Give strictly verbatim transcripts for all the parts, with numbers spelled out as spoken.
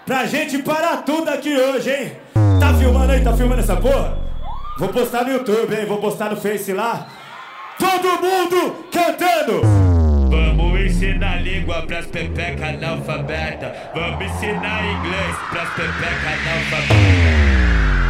Pra gente parar tudo aqui hoje, hein? Tá filmando aí, tá filmando essa porra? Vou postar no YouTube, hein? Vou postar no Face lá. Todo mundo cantando! Vamos ensinar língua pras pepeca analfabeta. Vamos ensinar inglês pras pepeca analfabeta.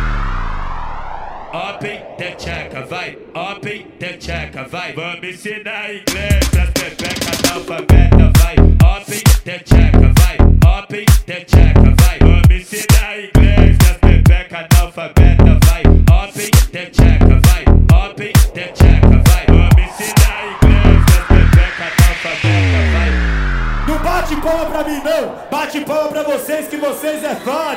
Open the checa, vai. Open the checa, vai. Vamos ensinar inglês pras pepeca analfabeta, vai. Open the checa, vai. Open the checa, vai. Vamos ensinar inglês pras pepeca analfabeta, vai. Open the checa, vai. Open the checa, vai. Vamos ensinar inglês pras pepeca analfabeta, vai. Não bate palma pra mim não, bate palma pra vocês que vocês é foda.